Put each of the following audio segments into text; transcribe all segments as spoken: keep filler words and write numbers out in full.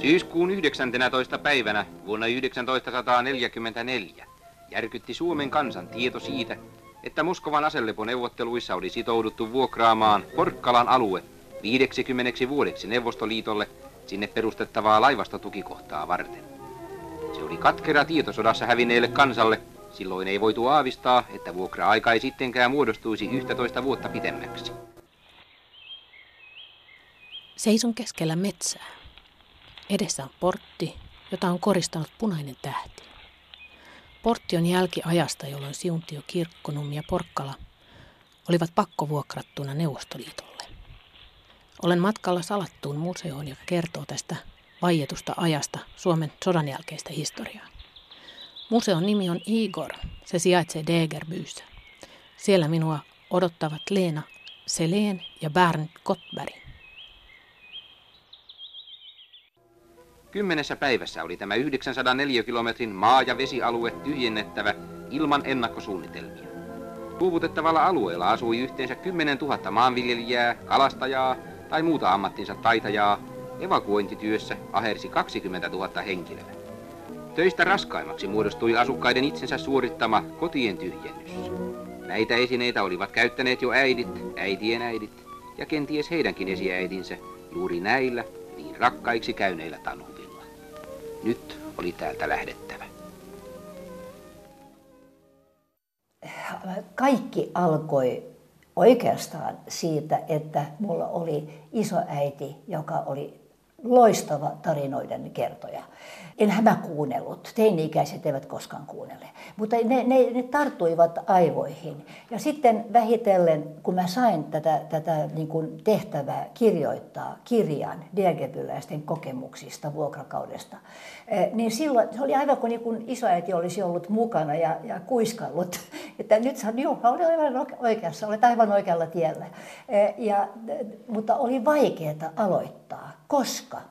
Syyskuun yhdeksäntenätoista päivänä vuonna yhdeksäntoistasataaneljäkymmentäneljä järkytti Suomen kansan tieto siitä, että Moskovan aseleponeuvotteluissa oli sitouduttu vuokraamaan Porkkalan alue viideksikymmeneksi vuodeksi Neuvostoliitolle sinne perustettavaa laivastotukikohtaa varten. Se oli katkera tieto sodassa hävinneelle kansalle. Silloin ei voitu aavistaa, että vuokra-aika ei sittenkään muodostuisi yksitoista vuotta pitemmäksi. Seison keskellä metsää. Edessä on portti, jota on koristanut punainen tähti. Portti on jälki ajasta, jolloin Siuntio, Kirkkonummi ja Porkkala olivat pakkovuokrattuna Neuvostoliitolle. Olen matkalla salattuun museoon, joka kertoo tästä vaietusta ajasta Suomen sodan jälkeistä historiaa. Museon nimi on Igor. Se sijaitsee Degerbyssä. Siellä minua odottavat Leena Selén ja Bernd Gottberg. Kymmenessä päivässä oli tämä yhdeksänsadan kilometrin maa- ja vesialue tyhjennettävä ilman ennakkosuunnitelmia. Luovutettavalla alueella asui yhteensä kymmenen tuhatta maanviljelijää, kalastajaa tai muuta ammattinsa taitajaa. Evakuointityössä ahersi kaksikymmentätuhatta henkilöä. Töistä raskaimmaksi muodostui asukkaiden itsensä suorittama kotien tyhjennys. Näitä esineitä olivat käyttäneet jo äidit, äitien äidit ja kenties heidänkin esiäidinsä juuri näillä niin rakkaiksi käyneillä tanhuvilla. Nyt oli täältä lähdettävä. Kaikki alkoi oikeastaan siitä, että mulla oli isoäiti, joka oli loistava tarinoiden kertoja. Enhän mä kuunnellut. Teini-ikäiset eivät koskaan kuunnelle. Mutta ne, ne, ne tarttuivat aivoihin. Ja sitten vähitellen, kun mä sain tätä, tätä niin kuin tehtävää kirjoittaa kirjan degerbyläisten kokemuksista vuokrakaudesta, niin silloin se oli aivan kuin, niin kuin isoäiti olisi ollut mukana ja, ja kuiskallut. Että nyt sä juu, olet aivan oikeassa, olet aivan oikealla tiellä. Ja, mutta oli vaikeaa aloittaa, koska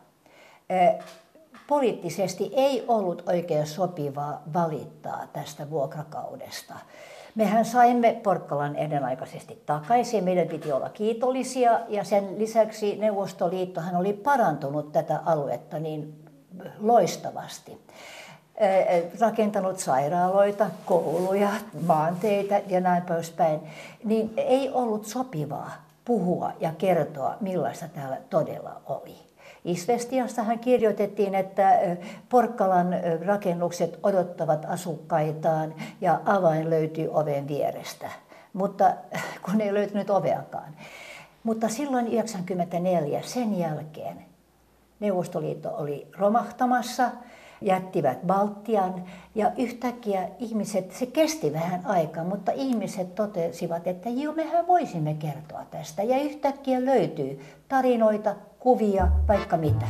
poliittisesti ei ollut oikein sopivaa valittaa tästä vuokrakaudesta. Mehän saimme Porkkalan ennenaikaisesti takaisin, meidän piti olla kiitollisia ja sen lisäksi Neuvostoliittohan oli parantunut tätä aluetta niin loistavasti. Rakentanut sairaaloita, kouluja, maanteitä ja näin poispäin, niin ei ollut sopivaa puhua ja kertoa millaista täällä todella oli. Isvestiassahan kirjoitettiin, että Porkkalan rakennukset odottavat asukkaitaan ja avain löytyy oven vierestä, mutta kun ei löytynyt oveakaan. Mutta silloin yhdeksänkymmentäneljä sen jälkeen Neuvostoliitto oli romahtamassa, jättivät Baltian ja yhtäkkiä ihmiset, se kesti vähän aikaa, mutta ihmiset totesivat, että joo, mehän voisimme kertoa tästä. Ja yhtäkkiä löytyy tarinoita, kuvia, vaikka mitä.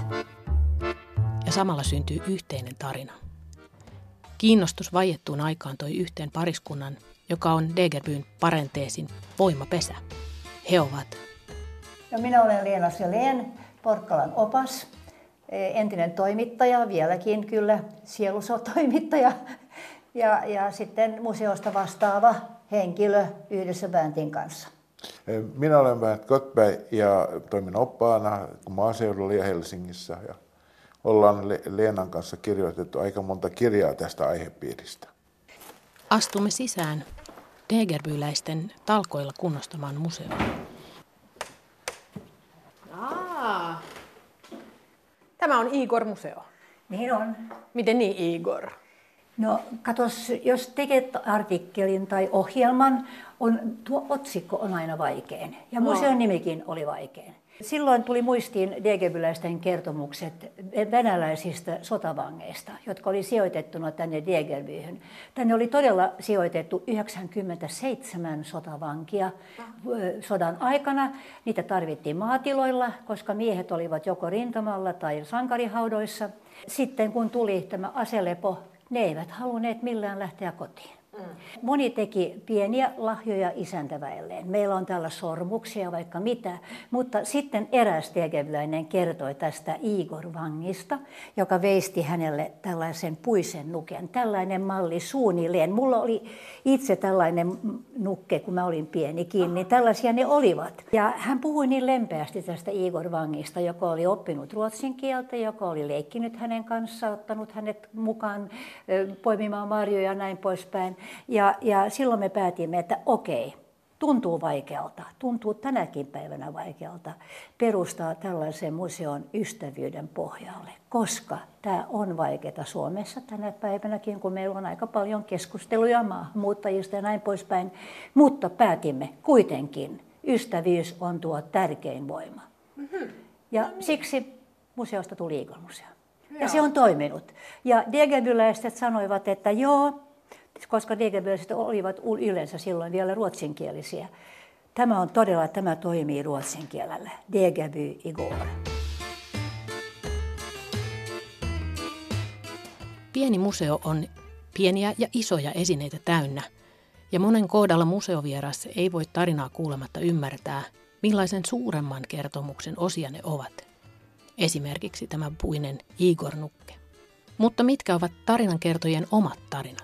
Ja samalla syntyy yhteinen tarina. Kiinnostus vaiettuun aikaan toi yhteen pariskunnan, joka on Degerbyn parenteesin voimapesä. He ovat. No, minä olen Leena Selén, Porkkalan opas. Entinen toimittaja, vieläkin kyllä sielusotoimittaja ja, ja sitten museosta vastaava henkilö yhdessä Berntin kanssa. Minä olen Bernd Gottberg ja toimin oppaana maaseudulla ja Helsingissä. Ja ollaan Leenan kanssa kirjoitettu aika monta kirjaa tästä aihepiiristä. Astumme sisään degerbyläisten talkoilla kunnostamaan museoon. Aa. Tämä on Igor-museo. Niin on. Miten niin, Igor? No, katos, jos tekee artikkelin tai ohjelman, on, tuo otsikko on aina vaikein. Ja museon nimikin oli vaikein. Silloin tuli muistiin degerbyläisten kertomukset venäläisistä sotavangeista, jotka oli sijoitettuna tänne Degerbyyn. Tänne oli todella sijoitettu yhdeksänkymmentäseitsemän sotavankia sodan aikana. Niitä tarvittiin maatiloilla, koska miehet olivat joko rintamalla tai sankarihaudoissa. Sitten kun tuli tämä aselepo, ne eivät halunneet millään lähteä kotiin. Moni teki pieniä lahjoja isäntäväelleen. Meillä on täällä sormuksia vaikka mitä, mutta sitten eräs tekeväinen kertoi tästä Igor Vangista, joka veisti hänelle tällaisen puisen nuken. Tällainen malli suunnilleen. Mulla oli itse tällainen nukke, kun mä olin pienikin, niin tällaisia ne olivat. Ja hän puhui niin lempeästi tästä Igor Vangista, joka oli oppinut ruotsin kieltä, joka oli leikkinyt hänen kanssaan, ottanut hänet mukaan poimimaan marjoja ja näin poispäin. Ja, ja silloin me päätimme, että okei, tuntuu vaikealta, tuntuu tänäkin päivänä vaikealta perustaa tällaisen museon ystävyyden pohjalle, koska tämä on vaikeaa Suomessa tänä päivänäkin, kun meillä on aika paljon keskusteluja maahanmuuttajista ja näin poispäin, mutta päätimme kuitenkin, ystävyys on tuo tärkein voima. Mm-hmm. Ja no niin. Siksi museosta tuli Igor-museo. Ja se on toiminut. Ja degebyläiset sanoivat, että joo, koska degebyläiset olivat yleensä silloin vielä ruotsinkielisiä. Tämä on todella, tämä toimii ruotsin kielellä. Degeby Igor. Pieni museo on pieniä ja isoja esineitä täynnä. Ja monen kohdalla museovieras ei voi tarinaa kuulematta ymmärtää, millaisen suuremman kertomuksen osia ne ovat. Esimerkiksi tämä puinen Igor-nukke. Mutta mitkä ovat tarinankertojien omat tarinat?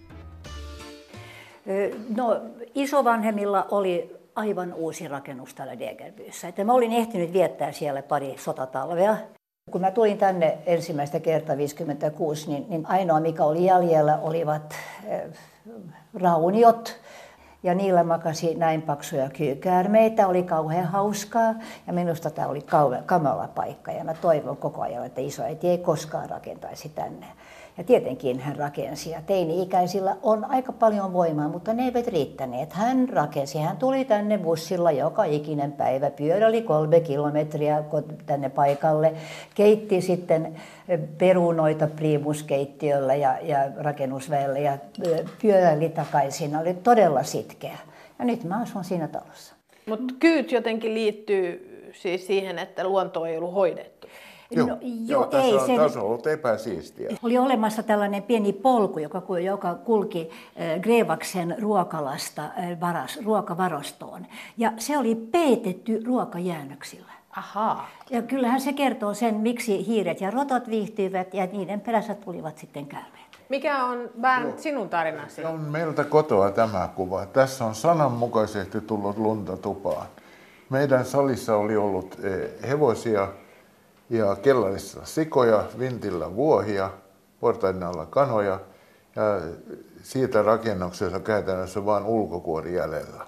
No, isovanhemmilla oli aivan uusi rakennus täällä Degerbyssä. Että mä olin ehtinyt viettää siellä pari sotatalvea. Kun mä tulin tänne ensimmäistä kertaa viisikymmentäkuusi, niin, niin ainoa mikä oli jäljellä olivat äh, rauniot. Ja niillä makasi näin paksuja kyykäärmeitä, oli kauhean hauskaa ja minusta tämä oli kauhean kamala paikka ja mä toivon koko ajan, että isoäiti ei koskaan rakentaisi tänne. Ja tietenkin hän rakensi ja teini-ikäisillä on aika paljon voimaa, mutta ne eivät riittäneet. Hän rakensi, hän tuli tänne bussilla joka ikinen päivä, pyöräili kolme kilometriä tänne paikalle, keitti sitten perunoita priimuskeittiöllä ja, ja rakennusväellä ja pyöräili takaisin. Oli todella sitkeä. Ja nyt mä asun siinä talossa. Mutta kyyt jotenkin liittyy siis siihen, että luonto ei ollut hoidettu. Joo, no, joo, joo tässä, ei, on, se... tässä on ollut epäsiistiä. Oli olemassa tällainen pieni polku, joka, joka kulki äh, Grevaksen ruokalasta äh, varas, ruokavarastoon. Ja se oli peitetty ruokajäännöksillä. Ahaa. Ja kyllähän se kertoo sen, miksi hiiret ja rotot viihtyivät ja niiden perässä tulivat sitten käärmeet. Mikä on, Bernd, sinun tarinasi? Se on meiltä kotoa tämä kuva. Tässä on sananmukaisesti tullut lunta tupaan. Meidän salissa oli ollut eh, hevosia ja kellarissa sikoja, vintillä vuohia, portaiden alla kanoja ja siitä rakennuksessa käytännössä vain ulkokuori jäljellä.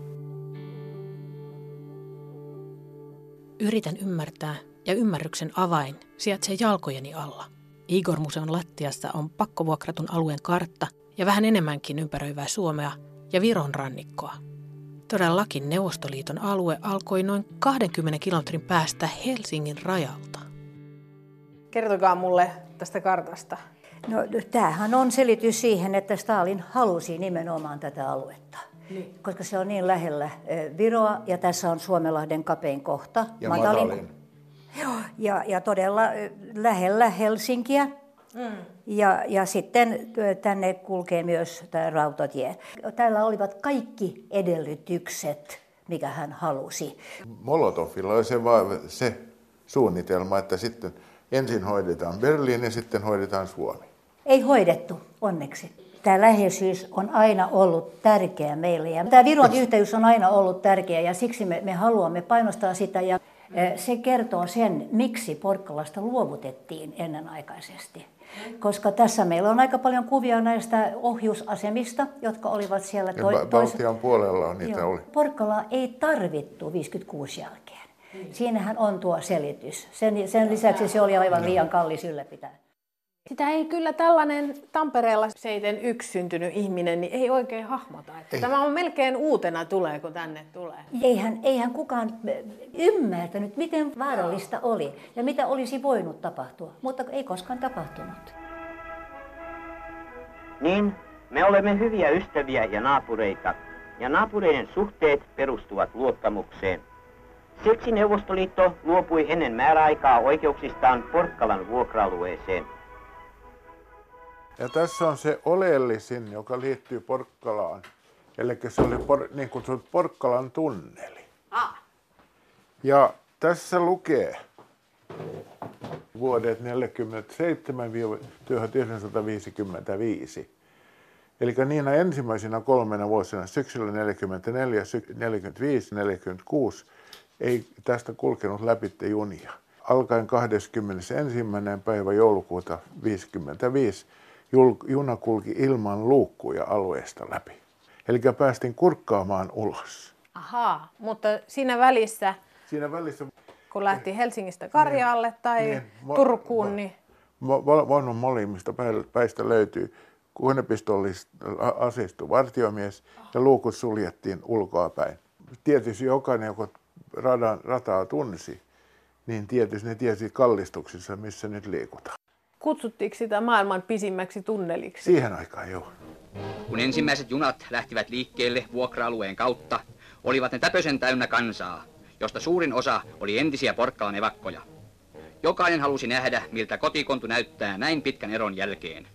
Yritän ymmärtää ja ymmärryksen avain sijaitsee jalkojeni alla. Igor-museon lattiassa on pakkovuokratun alueen kartta ja vähän enemmänkin ympäröivää Suomea ja Viron rannikkoa. Todellakin Neuvostoliiton alue alkoi noin kaksikymmentä kilometrin päästä Helsingin rajalta. Kertokaa mulle tästä kartasta. No, tämähän on selitys siihen, että Stalin halusi nimenomaan tätä aluetta. Niin. Koska se on niin lähellä Viroa ja tässä on Suomenlahden kapein kohta. Ja matalin. matalin. Joo, ja, ja todella lähellä Helsinkiä. Mm. Ja, ja sitten tänne kulkee myös tämä rautatie. Täällä olivat kaikki edellytykset, mikä hän halusi. Molotovilla oli se, se suunnitelma, että sitten ensin hoidetaan Berliin ja sitten hoidetaan Suomi. Ei hoidettu, onneksi. Tämä läheisyys on aina ollut tärkeä meille. Ja tämä Viron yhteys on aina ollut tärkeä ja siksi me, me haluamme painostaa sitä. Ja se kertoo sen, miksi Porkkalasta luovutettiin ennenaikaisesti. Koska tässä meillä on aika paljon kuvia näistä ohjusasemista, jotka olivat siellä toisessa. Baltian puolella on niitä Joo. oli. Porkkalaa ei tarvittu viisikymmentäkuusi jälkeen. Siinähän on tuo selitys. Sen, sen lisäksi se oli aivan liian kallis ylläpitää. Sitä ei kyllä tällainen Tampereella seitsemänkymmentäyksi syntynyt ihminen niin ei oikein hahmota. Että tämä on melkein uutena tulee, kun tänne tulee. Eihän, eihän kukaan ymmärtänyt, miten vaarallista oli ja mitä olisi voinut tapahtua, mutta ei koskaan tapahtunut. Niin, me olemme hyviä ystäviä ja naapureita, ja naapureiden suhteet perustuvat luottamukseen. Siksi Neuvostoliitto luopui ennen määräaikaa oikeuksistaan Porkkalan vuokra-alueeseen. Ja tässä on se oleellisin, joka liittyy Porkkalaan. Eli se oli por, niin kutsuttu Porkkalan tunneli. Ah. Ja tässä lukee vuodet neljäkymmentäseitsemän tuhatyhdeksänsataaviisikymmentäviisi. Eli niinä ensimmäisenä kolmena vuosina, syksyllä neljäkymmentäneljä, neljäkymmentäviisi, neljäkymmentäkuusi, ei tästä kulkenut läpi junia. Alkaen kahdeskymmenesensimmäinen päivä joulukuuta viisikymmentäviisi juna kulki ilman luukkuja alueesta läpi. Eli päästiin kurkkaamaan ulos. Ahaa, mutta siinä välissä, Siinä välissä kun lähti Helsingistä Karjaalle tai niin, Turkuun, niin... Vaunon molemmista päistä löytyy huonepistolista aseistu vartiomies ja luukut suljettiin ulkoapäin. Tietysti jokainen, joka radan, rataa tunsi, niin tietysti ne tiesi kallistuksissa, missä nyt liikutaan. Kutsuttiinko sitä maailman pisimmäksi tunneliksi? Siihen aikaan joo. Kun ensimmäiset junat lähtivät liikkeelle vuokra-alueen kautta, olivat ne täpösen täynnä kansaa, josta suurin osa oli entisiä Porkkalan evakkoja. Jokainen halusi nähdä, miltä kotikontu näyttää näin pitkän eron jälkeen.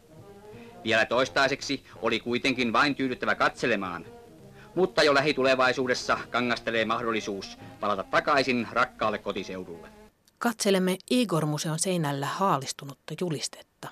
Vielä toistaiseksi oli kuitenkin vain tyydyttävä katselemaan, mutta jo lähitulevaisuudessa kangastelee mahdollisuus palata takaisin rakkaalle kotiseudulle. Katselemme Igor-museon seinällä haalistunutta julistetta.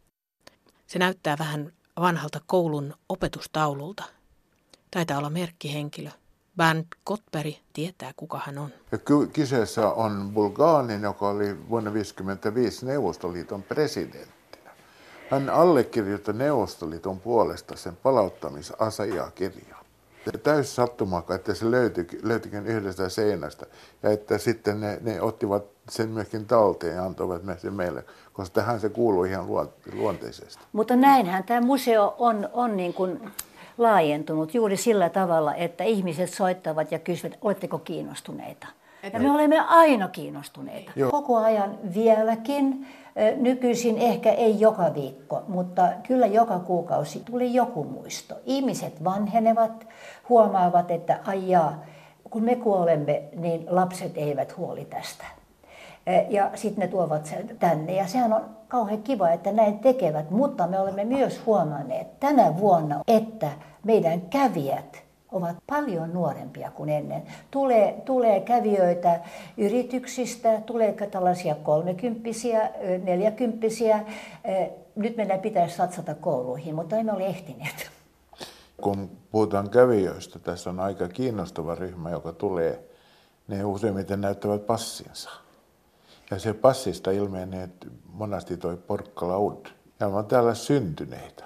Se näyttää vähän vanhalta koulun opetustaululta. Taitaa olla merkkihenkilö. Bernd Gottberg tietää, kuka hän on. Ja kyseessä on Bulganin, joka oli vuonna tuhatyhdeksänsataaviisikymmentäviisi Neuvostoliiton presidenttinä. Hän allekirjoitti Neuvostoliiton puolesta sen palauttamisasiakirjaa. Täys sattumakaan, että se löytyikin, löytyikin yhdestä seinästä ja että sitten ne, ne ottivat sen myöskin talteen ja antoivat sen meille, koska tähän se kuuluu ihan luonteisesti. Mutta näinhän tämä museo on, on niin kuin laajentunut juuri sillä tavalla, että ihmiset soittavat ja kysyvät, oletteko kiinnostuneita? Ja me olemme aina kiinnostuneita. Joo. Koko ajan vieläkin. Nykyisin ehkä ei joka viikko, mutta kyllä joka kuukausi tuli joku muisto. Ihmiset vanhenevat, huomaavat, että aijaa, kun me kuolemme, niin lapset eivät huoli tästä. Ja sitten ne tuovat sen tänne. Ja sehän on kauhean kiva, että näin tekevät, mutta me olemme myös huomanneet tänä vuonna, että meidän kävijät ovat paljon nuorempia kuin ennen. Tulee, tulee kävijöitä yrityksistä, tulee tällaisia kolmekymppisiä, neljäkymppisiä. Nyt meidän pitäisi satsata kouluihin, mutta emme ole ehtineet. Kun puhutaan kävijöistä, tässä on aika kiinnostava ryhmä, joka tulee. Ne useimmiten näyttävät passinsa. Ja se passista ilmenee monasti toi Porkkala Ud. Ja on täällä syntyneitä.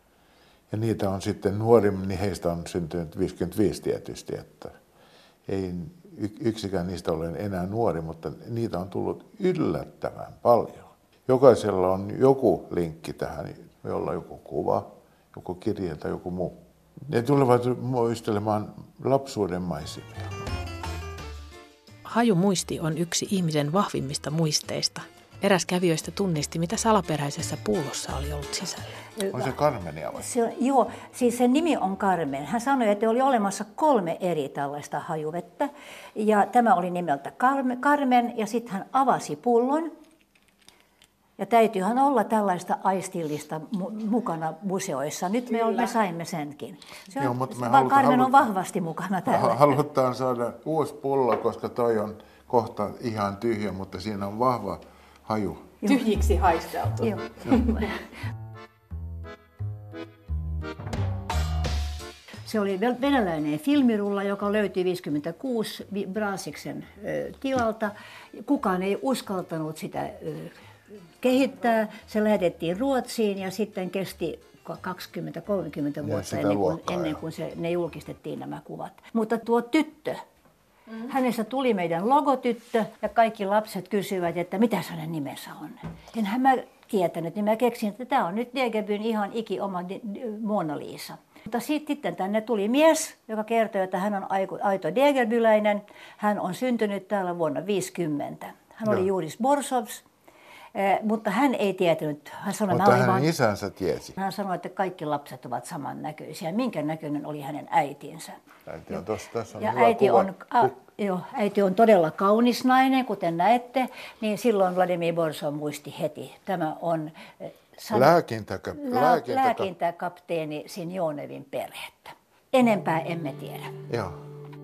Ja niitä on sitten nuorimmin, niin heistä on syntynyt viisikymmentäviisi tietysti, että ei yksikään niistä ole enää nuori, mutta niitä on tullut yllättävän paljon. Jokaisella on joku linkki tähän, jolla joku kuva, joku kirje tai joku muu. Ne tulevat muistelemaan lapsuuden maisemia. Hajumuisti on yksi ihmisen vahvimmista muisteista. Eräs kävijöistä tunnisti, mitä salaperäisessä pullossa oli ollut sisällä. On se Carmenia vai? Se, joo, siis sen nimi on Carmen. Hän sanoi, että oli olemassa kolme eri tällaista hajuvettä. Ja tämä oli nimeltä Carmen, ja sitten hän avasi pullon. Ja täytyyhän olla tällaista aistillista mu- mukana museoissa. Nyt me, me saimme senkin. Se on, joo, mutta me haluta, Carmen haluta, on vahvasti mukana täällä. Halutaan saada uusi pullo, koska toi on kohta ihan tyhjä, mutta siinä on vahva haju. Tyhjiksi haisteltu. Joo. Se oli venäläinen filmirulla, joka löytyi viisikymmentäkuusi Brasiksen tilalta. Kukaan ei uskaltanut sitä kehittää. Se lähetettiin Ruotsiin ja sitten kesti kaksikymmentä kolmekymmentä vuotta ennen kuin, ennen kuin se, ne julkistettiin nämä kuvat. Mutta tuo tyttö, mm-hmm. hänestä tuli meidän logotyttö ja kaikki lapset kysyivät, että mitä hänen nimensä on. Enhän mä tietänyt, niin mä keksin, että tämä on nyt Degebyn ihan iki oma Mona Lisa. Mutta sitten tänne tuli mies, joka kertoi, että hän on aito degerbyläinen. Hän on syntynyt täällä vuonna viisikymmentä. Hän oli Juris Borsovs. Eh, mutta hän ei tietänyt. Hän sanoi, mutta hänen vaan, isänsä tiesi. Hän sanoi, että kaikki lapset ovat samannäköisiä. Minkä näköinen oli hänen äitinsä? Äiti on tossa, tässä on ja hyvä äiti kuva. on, a, jo, äiti on todella kaunis nainen, kuten näette. Niin silloin Vladimir Borsov muisti heti. Tämä on San... Lääkintäkä... Lää... Lääkintäkä... Lääkintäkapteeni Sinjonevin perhettä. Enempää emme tiedä. Joo.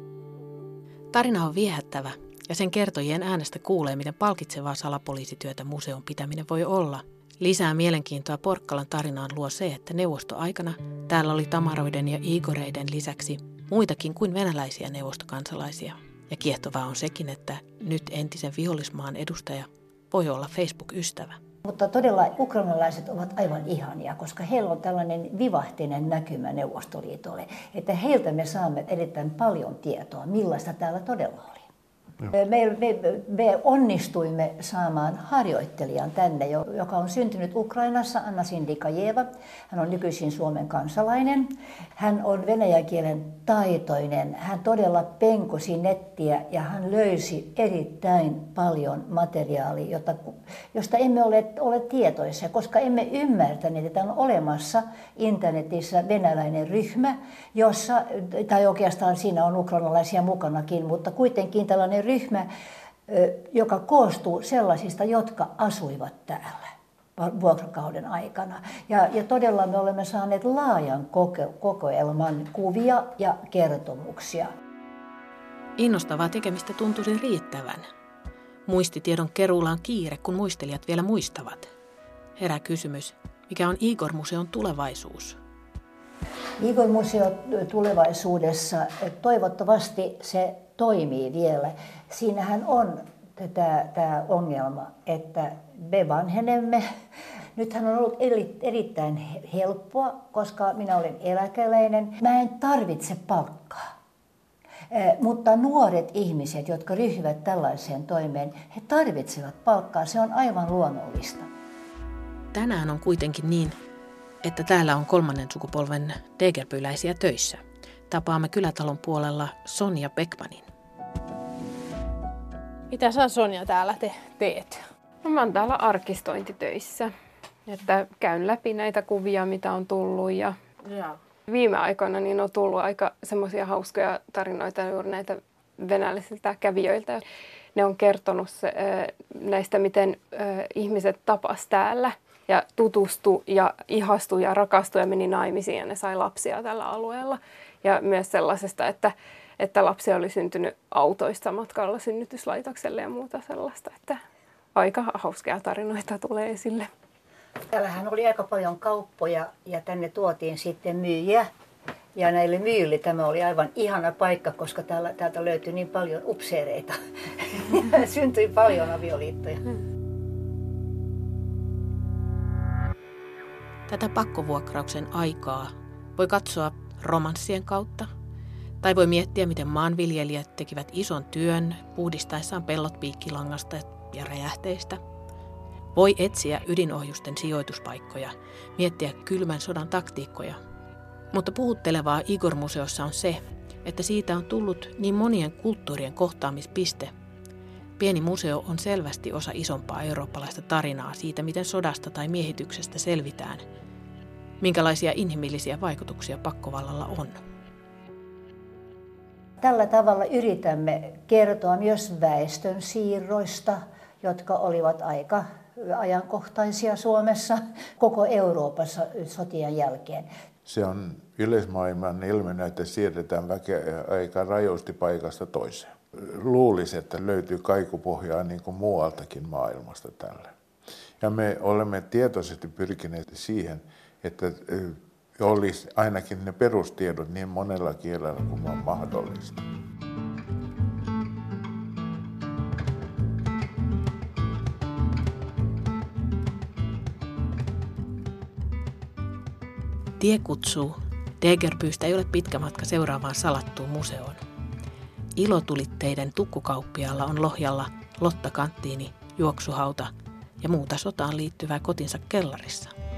Tarina on viehättävä ja sen kertojien äänestä kuulee, miten palkitsevaa salapoliisityötä museon pitäminen voi olla. Lisää mielenkiintoa Porkkalan tarinaan luo se, että neuvostoaikana täällä oli Tamaroiden ja Igoreiden lisäksi muitakin kuin venäläisiä neuvostokansalaisia. Ja kiehtovaa on sekin, että nyt entisen vihollismaan edustaja voi olla Facebook-ystävä. Mutta todella ukrainalaiset ovat aivan ihania, koska heillä on tällainen vivahteinen näkymä Neuvostoliitolle, että heiltä me saamme erittäin paljon tietoa, millaista täällä todella oli. Me, me, me onnistuimme saamaan harjoittelijan tänne, joka on syntynyt Ukrainassa, Anna Sindikajeva. Hän on nykyisin Suomen kansalainen. Hän on venäjän kielen taitoinen. Hän todella penkosi nettiä ja hän löysi erittäin paljon materiaalia, jota, josta emme ole, ole tietoisia, koska emme ymmärtäneet, että on olemassa internetissä venäläinen ryhmä, jossa, tai oikeastaan siinä on ukrainalaisia mukanakin, mutta kuitenkin tällainen ryhmä, joka koostuu sellaisista, jotka asuivat täällä vuokrakauden aikana. Ja, ja todella me olemme saaneet laajan koke- kokoelman kuvia ja kertomuksia. Innostavaa tekemistä tuntuisi riittävän. Muistitiedon keruulla on kiire, kun muistelijat vielä muistavat. Herää kysymys, mikä on Igor-museon tulevaisuus? Igor-museo tulevaisuudessa, toivottavasti se toimii vielä. Siinähän on tämä, tämä ongelma, että me vanhenemme. Nythän on ollut erittäin helppoa, koska minä olen eläkeläinen. Mä en tarvitse palkkaa. Mutta nuoret ihmiset, jotka ryhtyvät tällaiseen toimeen, he tarvitsevat palkkaa. Se on aivan luonnollista. Tänään on kuitenkin niin, että täällä on kolmannen sukupolven degerbyläisiä töissä. Tapaamme kylätalon puolella Sonja Beckmanin. Mitä sä Sonja täällä te teet? No, mä oon täällä arkistointitöissä. Että käyn läpi näitä kuvia, mitä on tullut. Ja ja. Viime aikoina niin on tullut aika semmoisia hauskoja tarinoita juuri näitä venäläisiltä kävijöiltä. Ne on kertonut se, näistä, miten ihmiset tapas täällä ja tutustu ja ihastu ja rakastu ja meni naimisiin ja ne sai lapsia tällä alueella. Ja myös sellaisesta, että, että lapsia oli syntynyt autoista matkalla synnytyslaitokselle ja muuta sellaista. Että aika hauskia tarinoita tulee esille. Täällähän oli aika paljon kauppoja ja tänne tuotiin sitten myyjiä. Ja näille myyjille tämä oli aivan ihana paikka, koska täällä, täältä löytyi niin paljon upseereita. Syntyi paljon avioliittoja. Tätä pakkovuokrauksen aikaa voi katsoa romanssien kautta, tai voi miettiä, miten maanviljelijät tekivät ison työn puhdistaessaan pellot piikkilangasta ja räjähteistä. Voi etsiä ydinohjusten sijoituspaikkoja, miettiä kylmän sodan taktiikkoja. Mutta puhuttelevaa Igor-museossa on se, että siitä on tullut niin monien kulttuurien kohtaamispiste. Pieni museo on selvästi osa isompaa eurooppalaista tarinaa siitä, miten sodasta tai miehityksestä selvitään. Minkälaisia inhimillisiä vaikutuksia pakkovallalla on. Tällä tavalla yritämme kertoa myös väestön siirroista, jotka olivat aika ajankohtaisia Suomessa, koko Euroopassa sotien jälkeen. Se on yleismaailman ilmiö, että siirretään väkeä aika rajusti paikasta toiseen. Luulisi, että löytyy kaikupohjaa niin kuin muualtakin maailmasta tälle. Ja me olemme tietoisesti pyrkineet siihen, että olisi ainakin ne perustiedot niin monella kielellä kuin on mahdollista. Tie kutsuu. Degerbyystä ei ole pitkä matka seuraavaan salattuun museoon. Ilotulitteiden tukkukauppiaalla on Lohjalla Lotta Kanttiini, juoksuhauta ja muuta sotaan liittyvää kotinsa kellarissa.